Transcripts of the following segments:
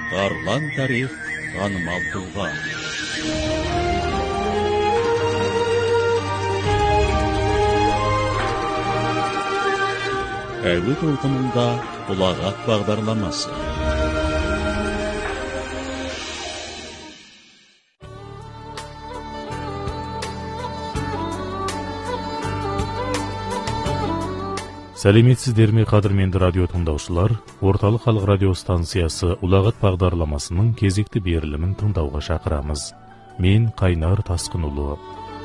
Арлан тарих танымал тұлға. Әуе толқынында ұлағат бағдарламасы. Сәлеметсіздер ме, қадірменді радио тыңдаушылар? Орталық халық радио станциясы ұлағат бағдарламасының кезекті берілімін тыңдауға шақырамыз. Мен Қайнар Тасқынұлы.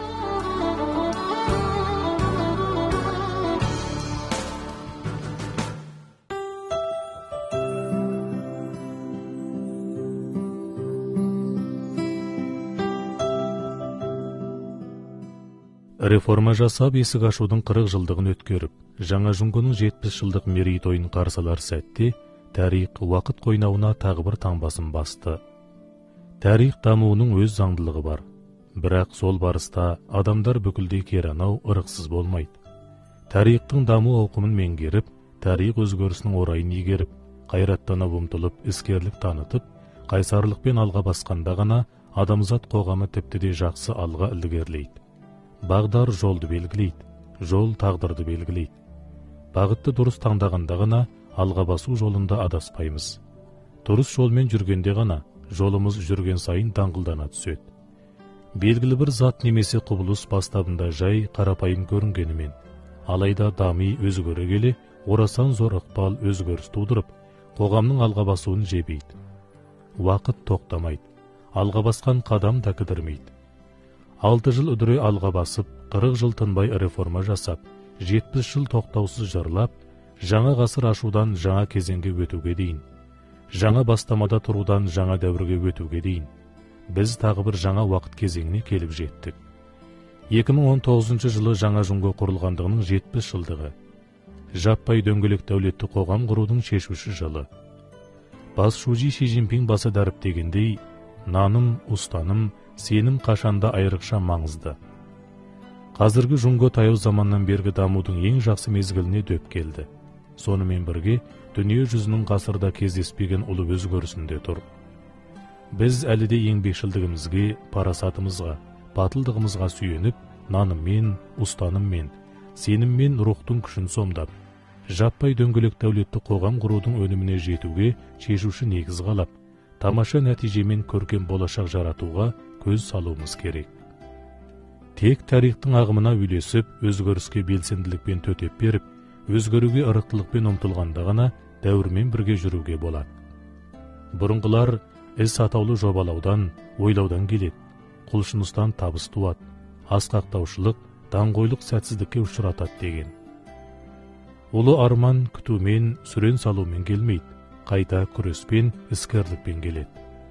Реформа жасап, есік ашудың 40 жылдығын өткеріп, жаңа жұңгының 70 жылдық мерейтойын қарсалар сәтте, тарих уақыт қойнауына тағы бір таңбасын басты. Тарих дамуының өз заңдылығы бар, бірақ сол барыста адамдар бүкілдей керанау ырықсыз болмайды. Тарихтың даму ауқымын меңгеріп, тарих өзгерісінің орайын егеріп, қайраттана ұмтылып, іскерлік танытып, қайсарлықпен алға басқанда ғана адамзат қоғамы тіпті де жақсы алға ілгерілейді. Бағдар жолды белгілейді, жол тағдырды белгілейді. Бағытты дұрыс таңдағанда ғана алға басу жолында адаспаймыз. Дұрыс жолмен жүргенде ғана жолымыз жүрген сайын даңғылдана түседі. Белгілі бір зат немесе құбылыс бастабында жай қарапайым көрінгенімен, алайда дами өзгере келе, орасан зор ықпал өзгеріс тудырып, қоғамның алға басуын жебейді. Уақыт тоқтамайды, алға басқан қадам да кідірмейді. 6 жыл үдіре алға басып, 40 жыл тынбай реформа жасап, 70 жыл тоқтаусыз жырлап, жаңа ғасыр ашудан жаңа кезеңге өтуге дейін, жаңа бастамада тұрудан жаңа дәуірге өтуге дейін, біз тағы бір жаңа уақыт кезеңіне келіп жеттік. 2019 жылы жаңа жұңго құрылғандығының 70 жылдығы, жаппай дөңгелек дәулетті қоғам құрудың шешуші жылы. Бас Шужи Ши Цзиньпин басы дәріптегендей, наным, ұстаным, сенім қашанда айрықша маңызды. Қазіргі жұңго таяу заманнан бергі дамудың ең жақсы мезгіліне дөп келді. Сонымен бірге, дүние жүзінің ғасырда кездеспеген ұлы өзгерісінде тұр. Біз әлі де еңбекшілдігімізге, парасатымызға, батылдығымызға сүйеніп, наныммен, ұстаныммен, сеніммен рухтың күшін сомдап, жаппай дөңгелек дәулетті қоғам құрудың өніміне жетуге шешуші негіз қалап, тамаша нәтижемен көркем болашақ жаратуға көз салуымыз керек. Тек тарихтың ағымына үйлесіп, өзгеріске белсенділікпен төтеп беріп, өзгеруге ырықтылықпен ұмтылғанда ғана дәуірмен бірге жүруге болады. Бұрынғылар іс атаулы жобалаудан, ойлаудан келеді, құлшыныстан табыс туады, асқақтаушылық, даңғойлық сәтсіздікке ұшыратады деген. Ұлы арман күтумен, сүрен салумен келмейді, қайта күреспен, іскерлікпен келеді.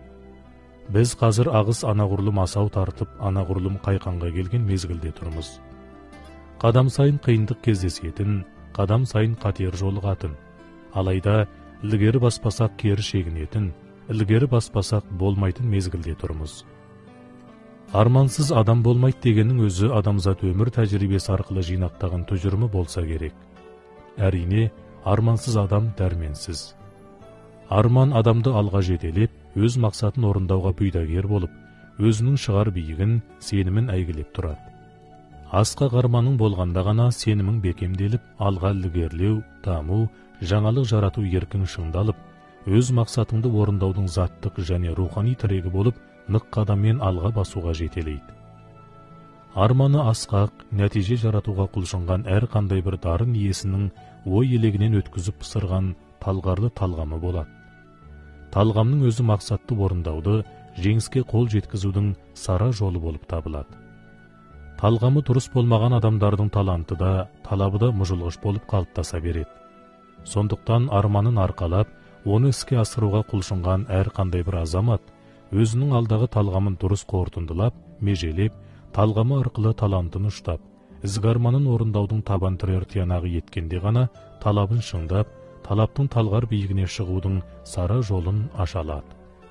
Біз қазір ағыс анағұрлым асау тартып, анағұрлым қайқанға келген мезгілде тұрмыз. Қадам сайын қиындық кездесетін, қадам сайын қатер жолығатын. Алайда, ілгері баспасақ кері шегінетін, ілгері баспасақ болмайтын мезгілде тұрмыз. Армансыз адам болмайды дегеннің өзі адамзат өмір тәжірибесі арқылы жинақтаған тұжырымы болса керек. Әрине, армансыз адам дәрменсіз. Арман адамды алға жетелеп, өз мақсатын орындауға бұйдагер болып, өзінің шығар биігін, сенімін әйгілеп тұрады. Асқақ арманың болғанда ғана сенімің бекемделіп, алға ілгерілеу, даму, жаңалық жарату еркін шыңдалып, өз мақсатыңды орындаудың заттық және рухани тірегі болып, нық қадаммен алға басуға жетелейді. Арманы асқақ, нәтиже жаратуға құлшынған әр қандай бір дарын иесінің ой елегінен өткізіп пысырған талғарлы талғамы болады. Талғамның өзі мақсатты орындауды, жеңіске қол жеткізудің сара жолы болып табылады. Талғамы дұрыс болмаған адамдардың таланты да, талабы да мұжылғыш болып қалыптаса береді. Сондықтан арманын арқалап, оны іске асыруға құлшынған әр қандай бір азамат, өзінің алдағы талғамын дұрыс қорытындылап, межелеп, талғамы арқылы талантын ұштап, ізгі арманын орындаудың табан тірер тиянағы еткенде ғана талабын шыңдап, талаптың талғар биігіне шығудың сара жолын аша алады.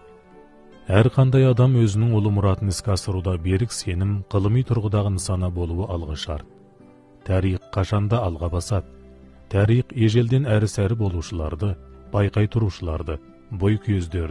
Әр қандай адам өзінің ұлы мұратын іске асыруда берік сенім, ғылыми тұрғыдағы нысана болуы алғы шарт. Тарих қашанда алға басады. Тарих ежелден әрі-сәрі болушыларды, байқай тұрушыларды, бой көздерді,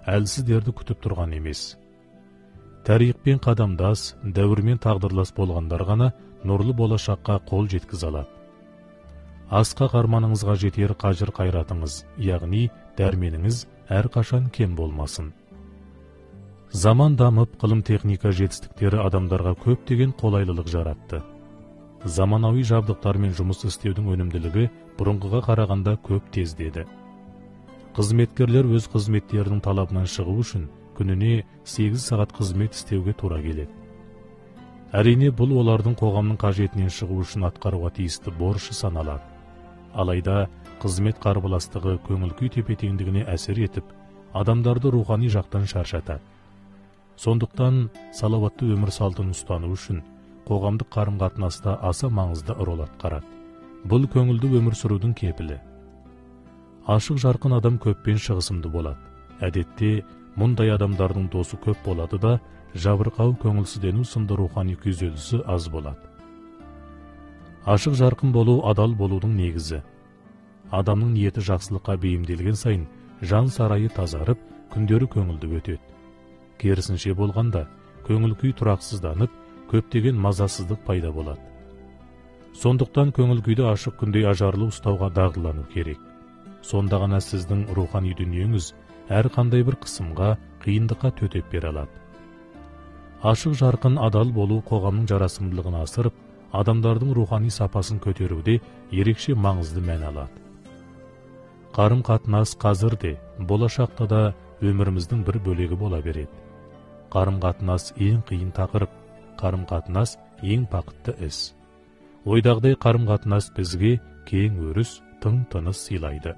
әлсіздерді күтіп тұрған емес. Тарихпен қадамдас, дәуірмен тағдырлас болғандар ғана нұрлы болашаққа қол жеткізе алады. Асқақ арманыңызға жетер қажыр қайратыңыз, яғни дәрменіңіз әрқашан кем болмасын. Заман дамып, ғылым техника жетістіктері адамдарға көптеген қолайлылық жаратты. Заманауи жабдықтармен жұмыс істеудің өнімділігі бұрынғыға қарағанда көп тездеді. Қызметкерлер өз қызметтерінің талабынан шығу үшін күніне 8 сағат қызмет істеуге тура келеді. Әрине, бұл олардың қоғамның қажетінен шығу үшін атқаруға тиісті борышы саналады. Алайда қызмет қарбаластығы көңіл-күй тепе-теңдігіне әсер етіп, адамдарды рухани жақтан шаршатады. Сондықтан салауатты өмір салтын ұстану үшін қоғамдық қарым-қатынаста аса маңызды рөл атқарады. Бұл көңілді өмір сүрудің кепілі. Ашық жарқын адам көппен шығысымды болады. Әдетте мұндай адамдардың досы көп болады да, жабырқау көңілсіздену сынды рухани күйзелісі аз болады. Ашық жарқын болу адал болудың негізі. Адамның ниеті жақсылыққа бейімделген сайын жан сарайы тазарып, күндері көңілді өтеді. Керісінше болғанда, көңіл-күй тұрақсызданып, көптеген мазасыздық пайда болады. Сондықтан көңіл-күйді ашық күндей ажарлы ұстауға дағдылану керек. Сонда ғана сіздің рухани дүниеңіз әрқандай бір қысымға, қиындыққа төтеп бере алады. Ашық жарқын адал болу қоғамның жарасымдылығын асырып, адамдардың рухани сапасын көтеруде ерекше маңызды мән алады. Қарым-қатынас қазір де, болашақта да өміріміздің бір бөлегі бола береді. Қарым-қатынас ең қиын тақырып, қарым-қатынас ең бақытты іс. Ойдағыдай қарым-қатынас бізге кең өріс, тың тыныс сыйлайды.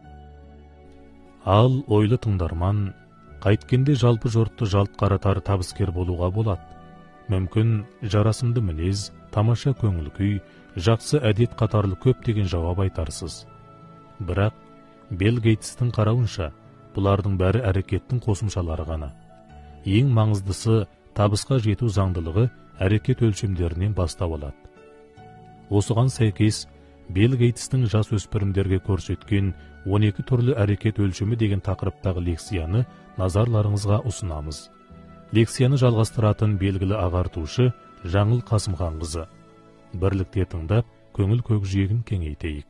Ал ойлы тыңдарман, қайткенде жалпы жұртты жалт қаратар табыскер болуға болады. Мүмкін жарасымды мінез, тамаша көңіл-күй, жақсы әдет қатарлы көптеген жауап айтарсыз. Бірақ Билл Гейтстің қарауынша, бұлардың бәрі әрекеттің қосымшалары ғана. Ең маңыздысы табысқа жету заңдылығы әрекет өлшемдерінен бастау алады. Осыған сәйкес, Билл Гейтстің жас өспірімдерге көрсеткен 12 түрлі әрекет өлшемі деген тақырыптағы лекцияны назарларыңызға ұсынамыз. Лекцияны жалғастыратын белгілі ағартушы Жаңыл Қасымханқызы. Бірлікте тыңдап, көңіл көкжиегін кеңейтейік.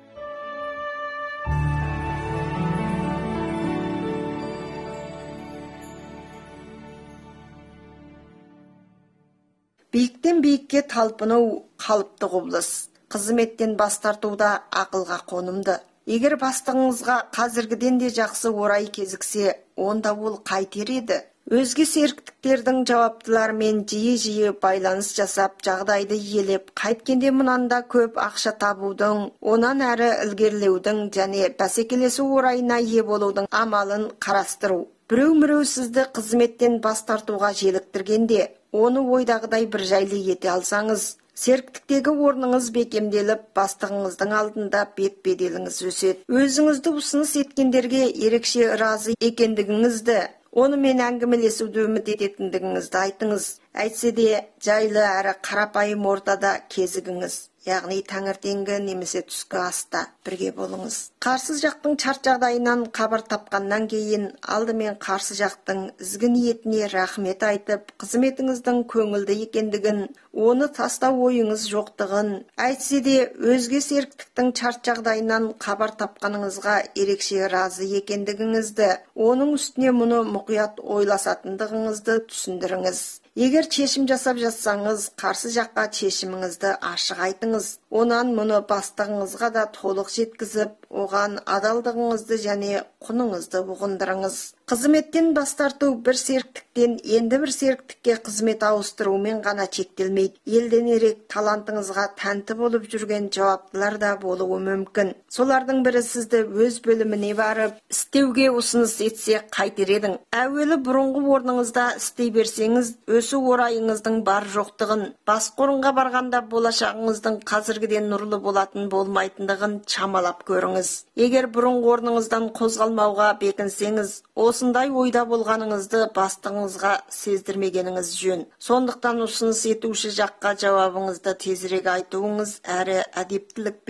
Биіктен биікке талпыну қалыпты құбылыс. Қызметтен бас тартуда ақылға қонымды. Егер бастығыңызға қазіргіден де жақсы орай кезіксе, онда ол қайтер еді. Өзге серіктіктердің жауаптыларымен жиі-жиі байланыс жасап, жағдайды елеп, қайткенде мұнанда көп ақша табудың, онан әрі ілгерілеудің және бәсекелесу орайына ие болудың амалын қарастыру. Біреу-міреу сізді қызметтен бас тартуға желіктіргенде, оны ойдағыдай бір жайлы ете алсаңыз, серіктіктегі орныңыз бекемделіп, бастығыңыздың алдында бет-беделіңіз өседі. Өзіңізді ұсыныс еткендерге ерекше разы екендігіңізді, онымен әңгімелесуді үміт ететіндігіңізді айтыңыз. Әйтсе де жайлы әрі қарапайым ортада кезігіңіз, яғни таңертеңгі немесе түскі аста бірге болыңыз. Қарсы жақтың шарт жағдайынан хабар тапқаннан кейін алдымен қарсы жақтың ізгі ниетіне рахмет айтып, қызметіңіздің көңілді екендігін, оны тастау ойыңыз жоқтығын, әйтсе де өзге серіктіктің шарт жағдайынан хабар тапқаныңызға ерекше разы екендігіңізді, оның үстіне мұны мұқият ойласатындығыңызды түсіндіріңіз. Егер шешім жасап жатсаңыз, қарсы жаққа шешіміңізді ашық айтыңыз. Онан мұны бастығыңызға да толық жеткізіп, оған адалдығыңызды және құныңызды ұғындырыңыз. Қызметтен бас тарту бір серіктіктен енді бір серіктікке қызмет ауыстырумен ғана шектелмейді. Елден ерек талантыңызға тәнті болып жүрген жауаптылар да болуы мүмкін. Солардың бірі сізді өз бөліміне барып, істеуге ұсыныс етсе қайтер едің. Әуелі бұрынғы орныңызда істей берсеңіз, өсу орайыңыздың бар жоқтығын, басқа орынға барғанда болашағыңыздың қазіргіден нұрлы болатын болмайтындығын шамалап көріңіз. Егер бұрынғы орныңыздан қозғалмауға бекінсеңіз, осындай ойда болғаныңызды бастығыңызға сездірмегеніңіз жөн. Сондықтан ұсыныс етуші жаққа жауабыңызды тезірек айтуыңыз әрі әдептілікпен,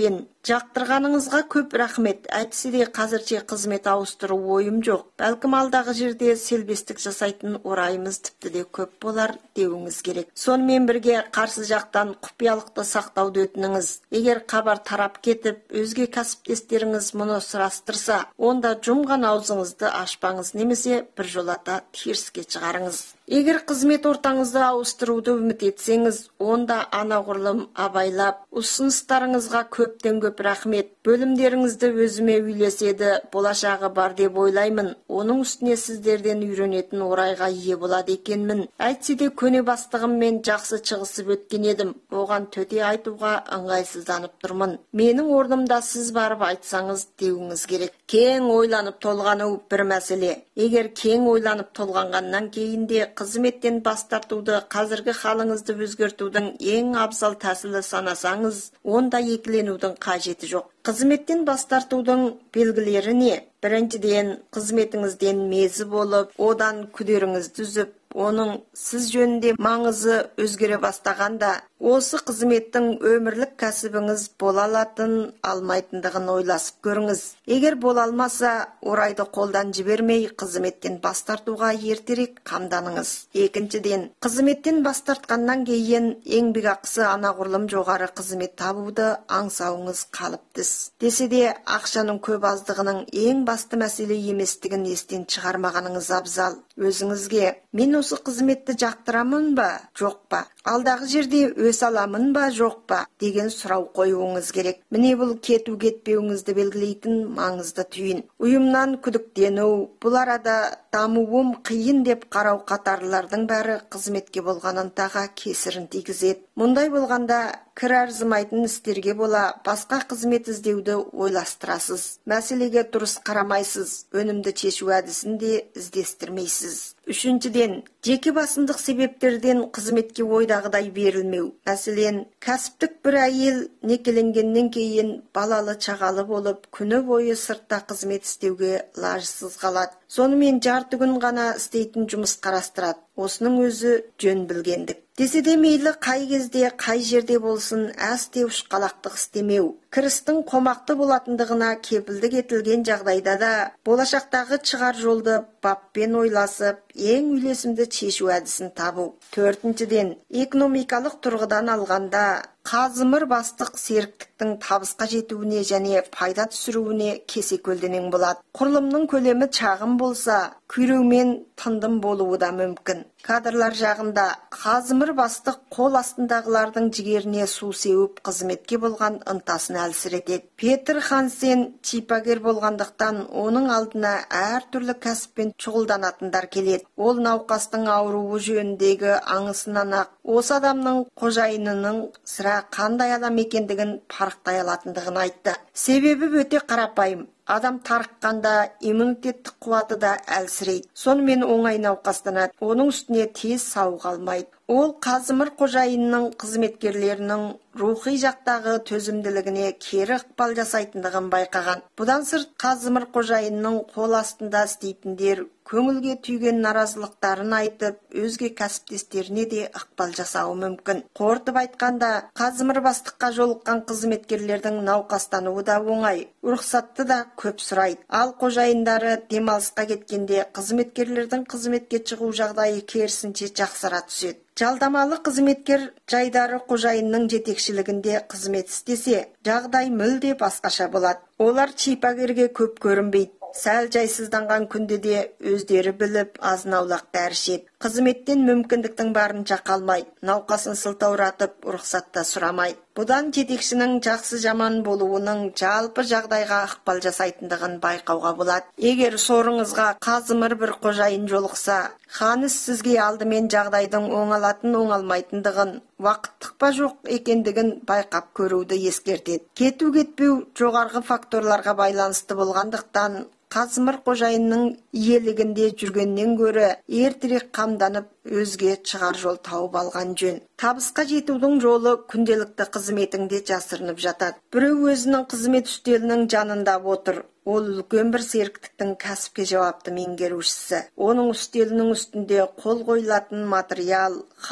Жақтырғаныңызға көп рахмет. Әйтсе де қазірше қызмет ауыстыру ойым жоқ. Бәлкім алдағы жерде селбестік жасайтын орайымыз тіпті де көп болар деуіңіз керек. Сонымен бірге қарсы жақтан құпиялықты сақтауды өтініңіз. Егер хабар тарап кетіп, өзге кәсіптестеріңіз мұны сұрастырса, онда жұмған аузыңызды ашпаңыз, немесе біржолата теріске шығарыңыз. Егер қызмет ортаңызды ауыстыруды үміт етсеңіз, онда анағұрлым абайлап, ұсыныстарыңызға көптен көп рахмет. Бөлімдеріңізді өзіме үйлеседі, болашағы бар деп ойлаймын. Оның үстіне сіздерден үйренетін орайға ие болады екенмін. Әйтсе де көне бастығыммен жақсы шығысып өткен едім. Оған төте айтуға ыңғайсызданып тұрмын. Менің орнымда сіз барып айтсаңыз деуіңіз керек. Кең ойланып толғану бір мәселе. Егер кең ойланып толғанғаннан кейін де қызметтен бас тартуды, қазіргі халыңызды өзгертудің ең абзал тәсілі санасаңыз, онда екіленудің қажеті жоқ. Қызметтен бас тартудың белгілері не? Біріншіден, қызметіңізден мезі болып, одан күдеріңізді үзіп, оның сіз жөнінде маңызы өзгере бастағанда, осы қызметтің өмірлік кәсібіңіз бола алатын алмайтындығын ойласып көріңіз. Егер бола алмаса, орайды қолдан жібермей, қызметтен бас тартуға ертерек қамданыңыз. Екіншіден, қызметтен бас тартқаннан кейін еңбекақысы анағұрлым жоғары қызмет табуды аңсауыңыз қалыптыс. Десе де, ақшаның көп аздығының ең басты мәселе еместігін естен шығармағаныңыз абзал. Өзіңізге, мен осы қызметті жақтырамын ба, жоқ па? Алдағы жерде өс аламын ба, жоқ па? деген сұрау қоюыңыз керек. Міне бұл кету кетпеуіңізді белгілейтін маңызды түйін. Ұйымнан күдіктену, бұл арада дамуым қиын деп қарау қатарлардың бәрі қызметке болған ынтаға кесірін тигізеді. Мұндай болғанда кір арзымайтын істерге бола басқа қызмет іздеуді ойластырасыз. Мәселеге дұрыс қарамайсыз, өнімді шешу әдісін де іздестірмейсіз. Үшіншіден, жеке басындық себептерден қызметке ойдағыдай берілмеу. Мәселен, кәсіптік бір әйел некеленгеннен кейін балалы чағалы болып, күні бойы сыртта қызмет істеуге лажсыз қалады. Сонымен жарты күн ғана істейтін жұмыс қарастырады. Осының өзі жөн білгендік. Десе де мейлі қай кезде, қай жерде болсын, әсте ұшқалақтық істемеу. Кірістің қомақты болатындығына кепілдік етілген жағдайда да, болашақтағы шығар жолды баппен ойласып, ең үйлесімді шешу әдісін табу. Төртіншіден, экономикалық тұрғыдан алғанда, қазымыр бастық серіктіктің табысқа жетуіне және пайда түсіруіне кесе көлденең болады. Құрылымның көлемі шағын болса, күйреумен тындым болуы да мүмкін. Кадрлар жағында қазымыр бастық қол астындағылардың жігеріне су сеуіп қызметке болған ынтасын әлсіретеді. Петр Хансен шипагер болғандықтан оның алдына әр түрлі кәсіппен шұғылданатындар келеді. Ол науқастың ауруы жөніндегі аңысынан ақ осы адамның қожайынының сірә қандай адам екендігін парықтай алатындығын айтты. Себебі өте қарапайым. Адам тарыққанда иммунитеттік қуаты да әлсірейді. Сонымен оңай науқастанады. Оның үстіне тез сауыға алмайды. Ол қазымыр қожайынның қызметкерлерінің рухи жақтағы төзімділігіне кері ықпал жасайтындығын байқаған. Бұдан сырт қазымыр қожайынның қол астында істейтіндер көңілге түйген наразылықтарын айтып, өзге кәсіптестеріне де ықпал жасауы мүмкін. Қорытып айтқанда, қазымыр бастыққа жолыққан қызметкерлердің науқастануы да оңай, рұқсатты да көп сұрайды. Ал қожайындары демалысқа кеткенде қызметкерлердің қызметке шығу жағдайы керісінше жақсара түседі. Жалдамалы қызметкер жайдары қожайынның жетекшілігінде қызмет істесе, жағдай мүлде басқаша болады. Олар шипагерге көп көрінбейді. Сәл жайсызданған күнде де өздері біліп, азын-аулақ дәрі ішеді. Қызметтен мүмкіндіктің барынша қалмайды. Науқасын сылтауратып, рұқсатта сұрамайды. Бұдан жетекшінің жақсы жаман болуының жалпы жағдайға ықпал жасайтындығын байқауға болады. Егер сорыңызға қазымыр бір қожайын жолықса, ханыз сізге алдымен жағдайдың оңалатын оңалмайтындығын, уақыттық па жоқ екендігін байқап көруді ескертеді. Кету кетпеу жоғарғы факторларға байланысты болғандықтан, қазымыр қожайынның иелігінде жүргеннен гөрі ертерек қамданып, өзге шығар жол тауып алған жөн. Табысқа жетудің жолы күнделікті қызметіңде жасырынып жатады. Біреу өзінің қызмет үстелінің жанында отыр. Ол үлкен бір серіктіктің кәсіпке жауапты меңгерушісі. Оның үстелінің үстінде қол қойылатын материал, хат,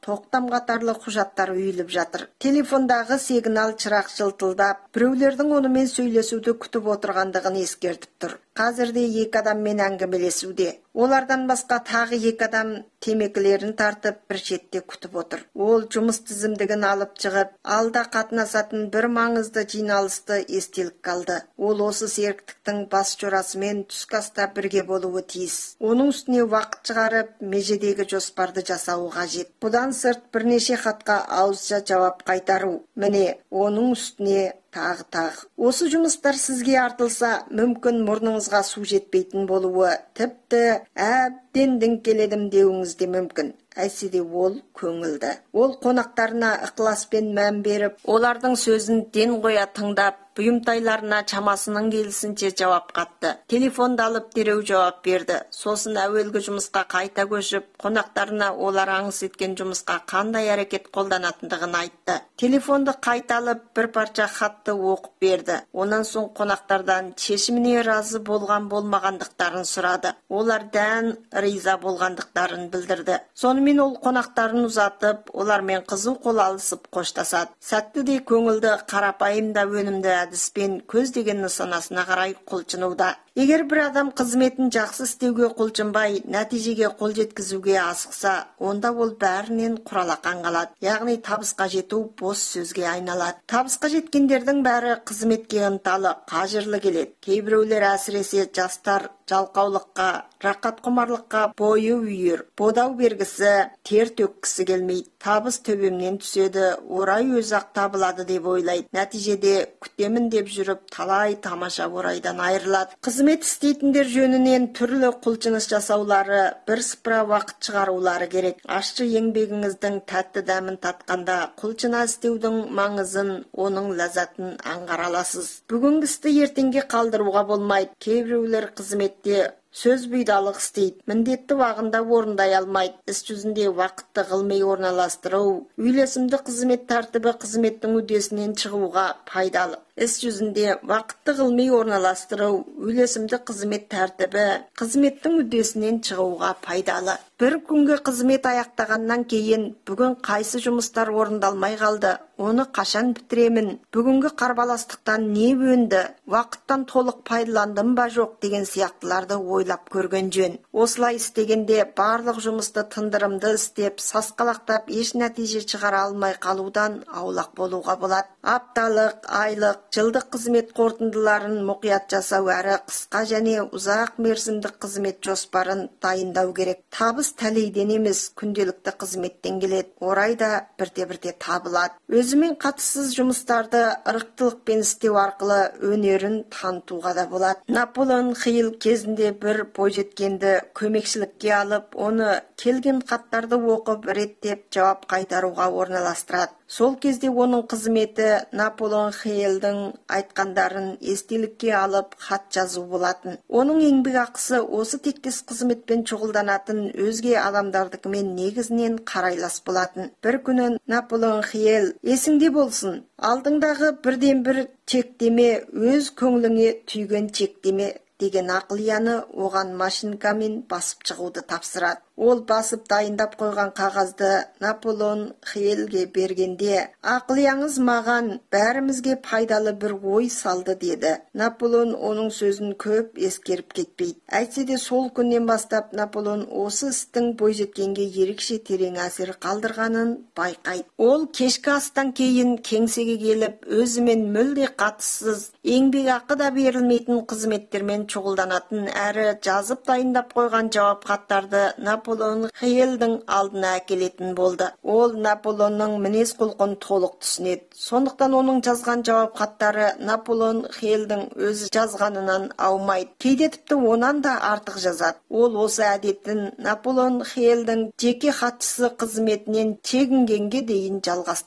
тоқтам қатарлы құжаттар үйіліп жатыр. Телефондағы сигнал чырақ жылтылдап, біреулердің онымен сөйлесуді күтіп отырғандығын ескертіп тұр. Қазірде 2 адаммен әңгімелесуде. Олардан басқа тағы 2 адам темекілерін тартып бір шетте күтіп отыр. Ол жұмыс тізімдігін алып шығып, алда қатынасатын бір маңызды жиналысты естелік қалды. Ол осы серіктіктің бас жорасымен түскі аста бірге болуы тиіс. Оның үстіне уақыт шығарып, межедегі жоспарды жасауы қажет. Бұдан сырт бірнеше хатқа ауызша жауап қайтару. Міне, оның үстіне тағы. Осы жұмыстар сізге артылса, мүмкін мұрныңызға су жетпейтін болуы, тіпті әбден діңкеледім деуіңіз де мүмкін. Әйтсе де ол көңілді. Ол қонақтарына ықыласпен мән беріп, олардың сөзін ден қоя тыңдап, бұйымтайларына чамасының келісінше жауап қатты. Телефонды алып дереу жауап берді. Сосын әуелгі жұмысқа қайта көшіп, қонақтарына олар аңыс еткен жұмысқа қандай әрекет қолданатындығын айтты. Телефонды қайта алып, бір парша хатты оқып берді. Онан соң қонақтардан шешіміне разы болмағандықтарын сұрады. Олар дән риза болғандықтарын білдірді. Сонымен ол қонақтарын ұзатып, олармен қызу қол алысып қоштасады. Сәтті де көңілді, қарапайым да өнімді әдіспен көздеген нысанасына қарай құлшынуда. Егер бір адам қызметін жақсы істеуге құлшынбай, нәтижеге қол жеткізуге асықса, онда ол бәрінен құралақан қалады. Яғни табысқа жету бос сөзге айналады. Табысқа жеткендердің бәрі қызметке ынталы, қажырлы келеді. Кейбіреулер әсіресе жастар жалқаулыққа, рақат құмарлыққа бойы үйір, бодау бергісі, тер төккісі келмейді. Табыс төбемнен түседі, орай өзі-ақ табылады деп ойлайды. Нәтижеде күтемін деп жүріп, талай тамаша орайдан айырылады. Қызмет істейтіндер жөнінен түрлі құлшыныс жасаулары, бірсыпыра уақыт шығарулары керек. Ашшы еңбегіңіздің тәтті дәмін татқанда, құлшына істеудің маңызын, оның ләззатын аңғара аласыз. Бүгінгі істі ертеңге қалдыруға болмайды. Кейбіреулер қызметте сөз бұйдалық істейді, міндетті уағында орындай алмайды. Іс жүзінде уақытты ғылми орналастыру, үйлесімді қызмет тәртібі қызметтің үдесінен шығуға пайдалы. Іс жүзінде уақытты ғылми орналастыру, үйлесімді қызмет тәртібі қызметтің үдесінен шығуға пайдалы. Бір күнгі қызмет аяқтағаннан кейін, бүгін қайсы жұмыстар орындалмай қалды, оны қашан бітіремін, бүгінгі қарбаластықтан не өнді, уақыттан толық пайдаландым ба жоқ деген сияқтыларды ойлап көрген жөн. Осылай істегенде барлық жұмысты тындырымды істеп, сасқалақтап, еш нәтиже шығара алмай қалудан аулақ болуға болады. Апталық, айлық, жылдық қызмет қорытындыларын мұқият жасау әрі қысқа және ұзақ мерзімдік қызмет жоспарын дайындау керек. Табыс тәлейден емес, күнделікті қызметтен келеді. Орайда бірте-бірте табылады. Өзімен қатыссыз жұмыстарды ырықтылықпен істеу арқылы өнерін танытуға да болады. Наполеон Хилл кезінде бір бойжеткенді көмекшілікке алып, оны келген хаттарды оқып, реттеп, жауап қайтаруға орналастырады. Сол кезде оның қызметі Наполеон Хиллдің айтқандарын естелікке алып хат жазу болатын. Оның еңбек ақысы осы тектес қызметпен шұғылданатын өзге адамдардыкімен негізінен қарайлас болатын. Бір күні Наполеон Хилл, есіңде болсын, алдыңдағы бірден бір чектеме өз көңіліңе түйген чектеме деген ақылияны оған машинкамен басып шығуды тапсырады. Ол басып дайындап қойған қағазды Наполеон Хиллге бергенде, ақылияңыз маған бәрімізге пайдалы бір ой салды деді. Наполеон оның сөзін көп ескеріп кетпейді. Әйтсе де сол күннен бастап Наполеон осы істің бойжеткенге ерекше терең әсер қалдырғанын байқайды. Ол кешкі астан кейін кеңсеге келіп, өзімен мүлде қатыссыз, еңбекақы да берілмейтін қызметтермен шұғылданатын әрі жазып дайындап қойған жауап хаттарды Наполеон Хиллдің алдына әкелетін болды. Ол Наполеонның мінез құлқын толық түсінеді. Сондықтан оның жазған жауап хаттары Наполеон Хиллдің өзі жазғанынан аумайды. Кейде тіпті онан да артық жазады. Ол осы әдетін Наполеон Хиллдің жеке хатшысы қызметінен чегінгенге дейін жалғастырады.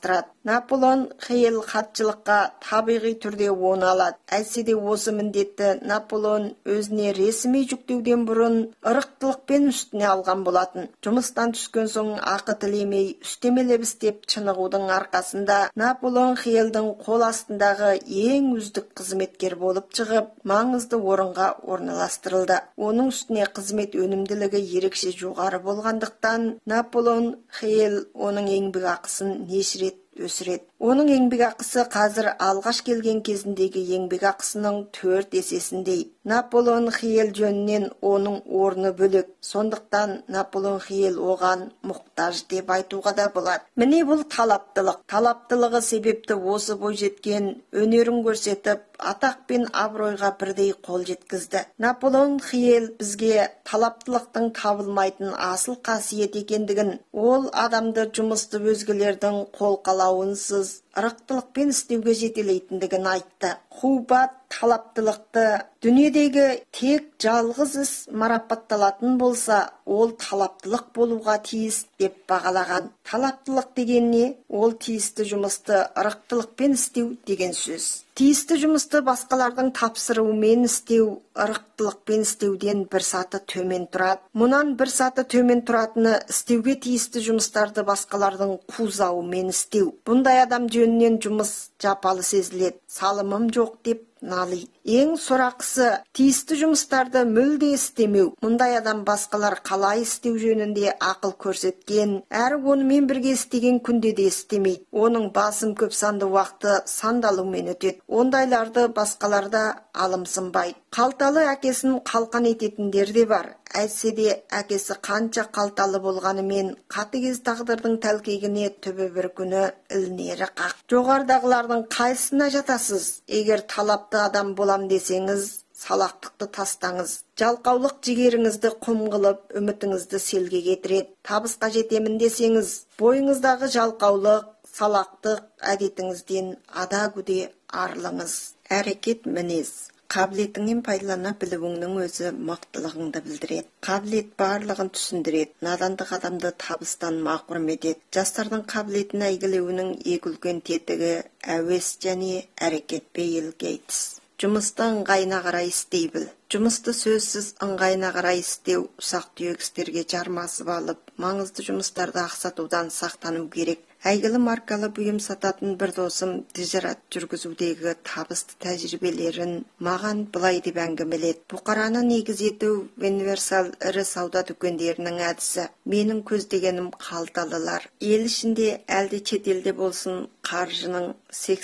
Наполеон Хейл хатшылыққа табиғи түрде оны алады. Әйтсе де осы міндетті Наполеон өзіне ресми жүктеуден бұрын ырықтылықпен үстіне алған болатын. Жұмыстан түскен соң ақы тілемей, үстемелеп істеп чынығудың арқасында Наполеон Хейлдің қол астындағы ең үздік қызметкер болып шығып, маңызды орынға орналастырылды. Оның үстіне қызмет өнімділігі ерекше жоғары болғандықтан, Наполеон Хейл оның еңбек ақысын неше рет өсіреді. Оның еңбек ақысы қазір алғаш келген кезіндегі еңбек ақысының 4 есесіндей. Наполеон Хейл жөнінен оның орны бөлек. Сондықтан Наполеон Хейл оған мұқтаж деп айтуға да болады. Міне бұл талаптылық. Талаптылығы себепті осы бойжеткен өнерін көрсетіп, атақ пен абыройға бірдей қол жеткізді. Наполеон Хейл бізге талаптылықтың табылмайтын асыл қасиет екендігін, ол адамды жұмысты өзгелердің қол қалауынсыз ырықтылықпен істеуге жетелейтіндігін айтты. Хубат талаптылықты дүниедегі тек жалғыз іс марапатталатын болса, ол талаптылық болуға тиіс деп бағалаған. Талаптылық деген не? Ол тиісті жұмысты ырықтылықпен істеу деген сөз. Тиісті жұмысты басқалардың тапсыруымен істеу, ырықтылықпен істеуден бір саты төмен тұрады. Мұнан бір саты төмен тұратыны істеуге тиісті жұмыстарды басқалардың қузауымен істеу. Бұндай адам жөнінен жұмыс жапалы сезіледі. Салымым жоқ деп налиды. Ең сорақысы тиісті жұмыстарды мүлде істемеу. Мұндай адам басқалар қалай істеу жөнінде ақыл көрсеткен, әрі онымен бірге істеген күнде де істемейді. Оның басым көп санды уақыты сандалумен өтеді. Ондайларды басқаларда алымсынбайды. Қалталы әкесін қалқан ететіндер де бар. Әйтсе де әкесі қанша қалталы болғанымен қатыгез тағдырдың тәлкегіне түбі бір күні ілінері қақ. Жоғардағылардың қайсына жатасыз? Егер талапты адам болам десеңіз, салақтықты тастаңыз. Жалқаулық жігеріңізді құм қылып, үмітіңізді селге кетіреді. Табысқа жетемін десеңіз, бойыңыздағы жалқаулық, салақтық әдетіңізден ада күде арылыңыз. Әрекет мінез. Қабілетіңнен пайдалана білуіңнің өзі мықтылығыңды білдіреді. Қабілет барлығын түсіндіреді. Надандық адамды табыстан мақұрым етеді. Жастардың қабілетін әйгілеуінің ең үлкен тетігі әуес және әрекет. Билл Гейтс. Жұмысты ыңғайына қарай істей біл. Жұмысты сөзсіз ыңғайына қарай істеу, ұсақ-түйек істерге жармасып алып, маңызды жұмыстарды ақсатудан сақтану керек. Әйгілі маркалы бұйым сататын бір досым тижарат жүргізудегі табысты тәжірибелерін маған былай деп әңгімеледі. Бұқараны негіз ету универсал ірі сауда дүкендерінің әдісі. Менің көздегенім қалталылар. Ел ішінде әлде шетелде болсын, қаржының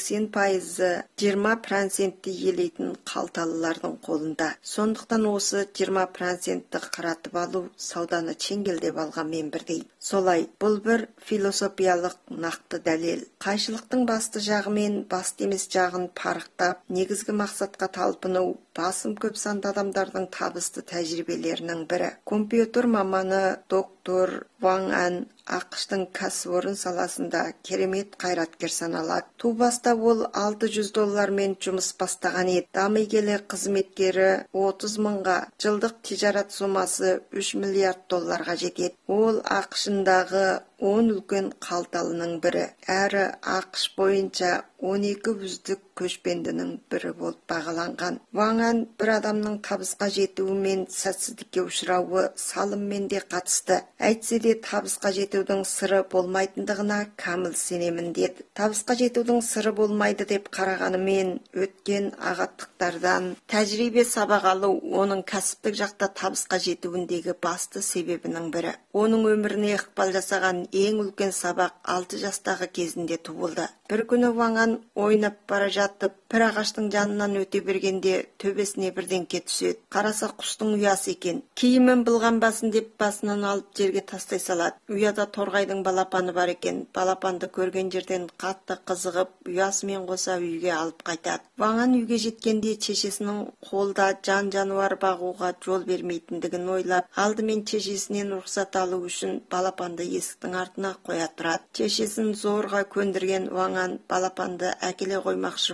80%-ы 20%-ті елейтін қалталылардың қолында. Сондықтан осы 20%-ті қыратып алу сауданы чеңгелдеп алғанмен бірдей. Солай, бұл бір философиялық нақты дәлел. Қайшылықтың басты жағы мен басты емес жағын парықтап, негізгі мақсатқа талпыну басым көп санды адамдардың табысты тәжірибелерінің бірі. Компьютер маманы доктор Ван Ан ақштың кәсіпорын саласында керемет қайраткер саналады. Ту баста ол $600 жұмыс бастаған еді. Дами келе қызметкері 30 мыңға, жылдық тижарат сомасы $3 миллиард жетеді. Ол ақшындағы 10 үлкен қалталының бірі, әрі ақш бойынша 12 үздік көшпендінің бірі болып бағаланған. Ван Ан бір адамның табысқа жетуі мен сәтсіздікке ұшырауы салыммен де қатысты. Әйтсе де табысқа жетудің сыры болмайтындығына кәміл сенемін деді. Табысқа жетудің сыры болмайды деп қарағанымен өткен ағаттықтардан тәжірибе сабақ алу оның кәсіптік жақта табысқа жетуіндегі басты себебінің бірі. Оның өміріне ықпал жасаған ең үлкен сабақ 6 жастағы кезінде туылды. Бір күні Ван Ан ойнап бара жатып, бір ағаштың жанынан өте бергенде төбесіне бірдеңке түседі. Қараса құстың ұясы екен. Киімін былған басын деп басынан алып жерге тастай салады. Ұяда торғайдың балапаны бар екен. Балапанды көрген жерден қатты қызығып, ұясымен қоса үйге алып қайтады. Ван Ан үйге жеткенде шешесінің қолда жан-жануар бағуға жол бермейтіндігін ойлап, алдымен шешесінен рұқсат алу үшін балапанды есіктің артына қоя тұрады. Шешесін зорға көндірген Ван Ан балапанды әкеле қоймақшы болып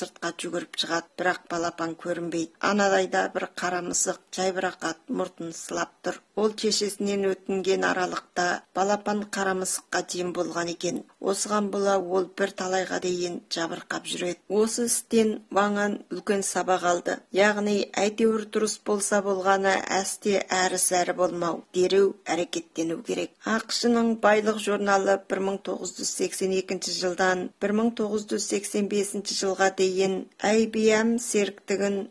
сыртқа жүгіріп шығады, бірақ балапан көрінбейді. Анадайда бір қара мысық жайбарақат мұртын сылап тұр. Ол шешесінен өтінген аралықта балапан қара мысыққа дем болған екен. Осыған бола ол бір талайға дейін жабырқап жүреді. Осы істен маған үлкен сабақ алды. Яғни әйтеуір дұрыс болса болғаны әсте әрі-сәрі болмау, дереу әрекеттену керек. ақш-ның байлық журналы 1982 жылдан 1985 жылға дейін IBM серіктігін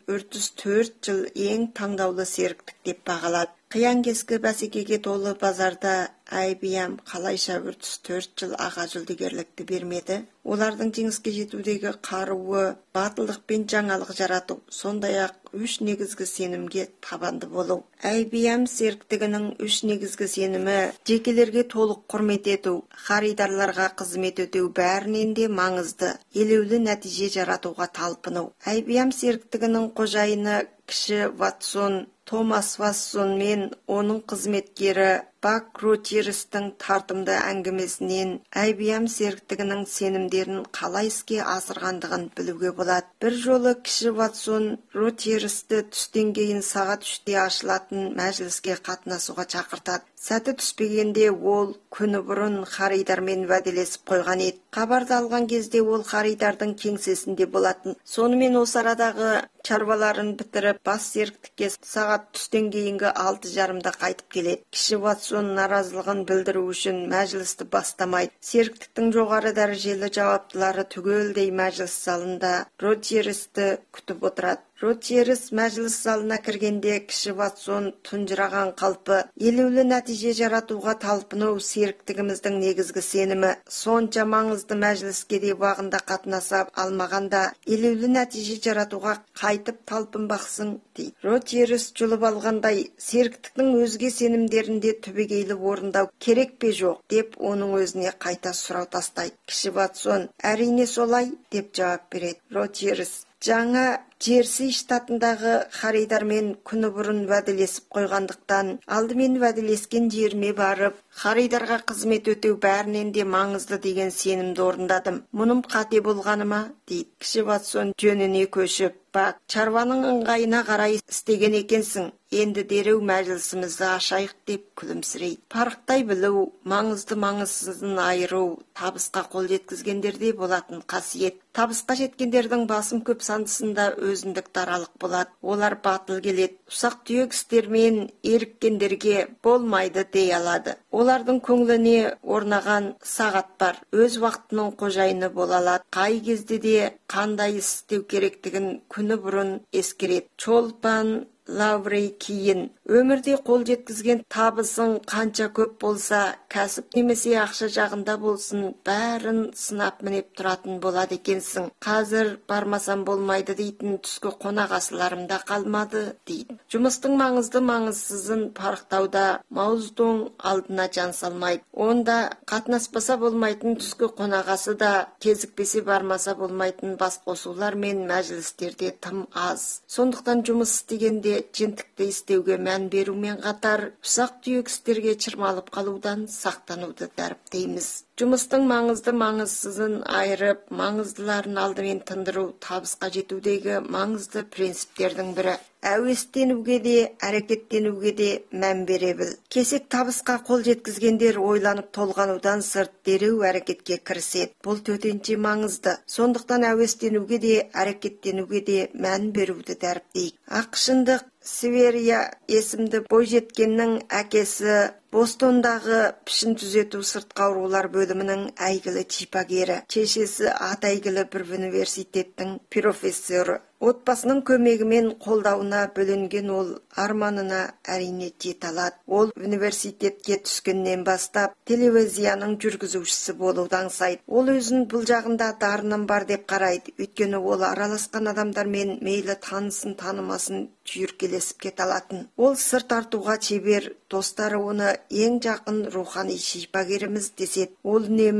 34 жыл ең таңдаулы серіктік деп бағалады. Қиян-кескі бәсекеге толы базарда IBM қалайша 34 жыл аға жүлдегерлікті бермеді? Олардың жеңіске жетудегі қаруы батылдық пен жаңалық жарату, сондай-ақ 3 негізгі сенімге табанды болу. IBM серіктігінің 3 негізгі сенімі жекелерге толық құрмет ету, харидарларға қызмет ету бәрінен де маңызды, елеулі нәтиже жаратуға талпыну. IBM серіктігінің қожайыны кіші Ватсон Томас Вассон мен оның қызметкері Бак Роджерстің тартымды әңгімесінен IBM серіктігінің сенімдерін қалай іске асырғандығын білуге болады. Бір жолы кіші Ватсон Роджерсті түстен кейін сағат 3-те ашылатын мәжіліске қатынасуға шақыртады. Сәті түспегенде ол күні бұрын харидармен уәделесіп қойған еді. Хабарды алған кезде ол харидардың кеңсесінде болатын. Сонымен осы арадағы шаруаларын бітіріп, бас серіктікке сағат түстен кейінгі 6:30-да қайтып келеді. Кіші Ватсон наразылығын білдіру үшін мәжілісті бастамайды. Серіктіктің жоғары дәрежелі жауаптылары түгелдей мәжіліс залында Роджерсті күтіп отырады. Роджерс мәжіліс залына кіргенде кіші Ватсон тұнжыраған қалпы, елеулі нәтиже жаратуға талпыну серіктігіміздің негізгі сенімі. Сонша маңызды мәжіліске де уақытында қатынаса алмағанда, елеулі нәтиже жаратуға қайтып талпынбақсың дейді. Роджерс жұлып алғандай, серіктіктің өзге сенімдерінде түбегейлі орындау керек пе жоқ деп оның өзіне қайта сұрау тастайды. Кіші Ватсон, әрине солай деп жауап береді. Роджерс, жаңа Джерси штатындағы харидармен күні бұрын уәделесіп қойғандықтан, алдымен уәделескен жеріме барып, харидарға қызмет өтеу бәрінен де маңызды деген сенімді орындадым. Мұным қате болғаны ма? дейді. Кіші Ватсон жөніне көшіп, бак, шаруаның ыңғайына қарай істеген екенсің. Енді дереу мәжілісімізді ашайық деп күлімсірейді. Парықтай білу, маңызды маңызсызын айыру, табысқа қол жеткізгендерде болатын қасиет. Табысқа жеткендердің басым көп сандысында өзіндік даралық болады. Олар батыл келеді. Ұсақ түйек істермен еріккендерге болмайды дей алады. Олардың көңіліне орнаған сағат бар. Өз уақытының қожайыны бола алады. Қай кезде де қандай істеу керектігін күні бұрын ескереді. Чолпан Лаврей кейін өмірде қол жеткізген табысың қанша көп болса, кәсіп немесе ақша жағында болсын, бәрін сынап мінеп тұратын болады екенсің. Қазір бармасам болмайды дейтін түскі қонақасыларымда қалмады дейді. Жұмыстың маңызды маңызсызын парықтауда Маудзедун алдына жан салмайды. Онда қатынаспаса болмайтын түскі қонақасы да, кезікпесе бармаса болмайтын бас қосулар мен мәжілістерде тым аз. Сондықтан жұмыс істегенде жентікті істеуге мән берумен қатар, ұсақ түйек істерге чырмалып қалудан сақтануды дәріптейміз. Жұмыстың маңызды маңызсызын айырып, маңыздыларын алдымен тындыру табысқа жетудегі маңызды принциптердің бірі. Әуестенуге де, әрекеттенуге де мән бере біл. Кесек табысқа қол жеткізгендер ойланып толғанудан сырт дереу әрекетке кіріседі. Бұл төтенше маңызды. Сондықтан әуестенуге де, әрекеттенуге де мән беруді дәріптейік. ақшындық Северия есімді бойжеткеннің әкесі Бостондағы пішін түзету сыртқы аурулар бөлімінің әйгілі шипагері. Шешесі ат әйгілі бір университеттің профессоры. Отбасының көмегімен қолдауына бөленген ол арманына әрине жете алады. Ол университетке түскеннен бастап телевизияның жүргізушісі болуды аңсайды. Ол өзін бұл жағында дарыным бар деп қарайды. Өйткені ол араласқан адамдармен мейлі танысын танымасын жүйіркелесіп кете алатын. Ол сыр тартуға шебер, достары оны ең жақын рухани шипагеріміз деседі. Ол үнемі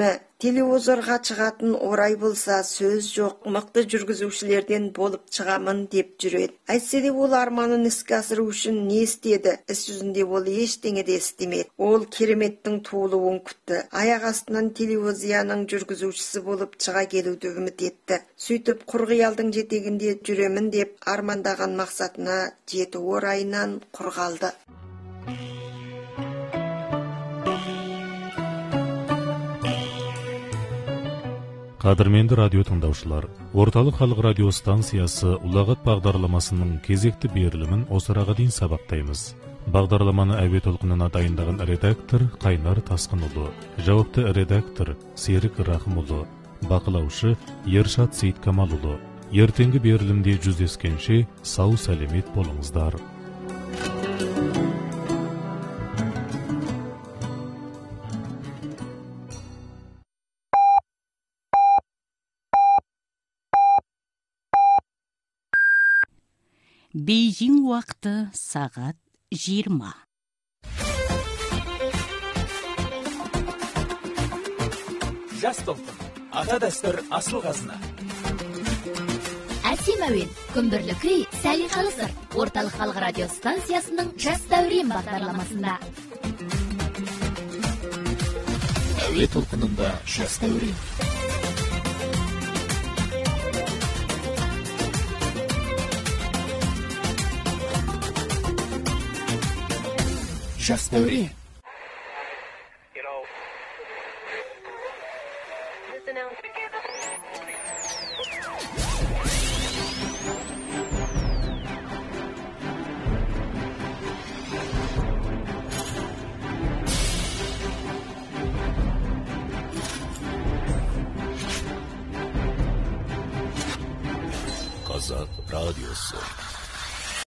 Телевизорға шығатын орай болса сөз жоқ, мықты жүргізушілерден болып шығамын деп жүреді. Әйтсе де ол арманын іске асыру үшін не істеді? Іс жүзінде ол ештеңе де істемеді. Ол кереметтің туылуын күтті. Аяқ астынан телевизияның жүргізушісі болып шыға келуді үміт етті. Сөйтіп құрғиялдың жетегінде жүремін деп армандаған мақсатына жету орайынан құр қалды. Қадірменді радио тыңдаушылар, Орталық халық радио станциясы ұлағат бағдарламасының кезекті берілімін осыраға дейін сабақтаймыз. Бағдарламаны әуе толқынына дайындаған редактор Қайнар Тасқынұлы, жауапты редактор Серік Рахымұлы, бақылаушы Ершат Сейткамалұлы. Ертеңгі берілімде жүздескенше сау сәлемет болыңыздар. Бейжің уақыты сағат 20. Жас толқын, ата дәстүр асыл қазына. Әсем әуен, күмбірлі күй, сәлиқалы сыр. Орталық халық радио станциясының жас дәурен бағдарламасында. Әуе толқынында жас дәурен. Жас дәурен. Қазақ радиосы.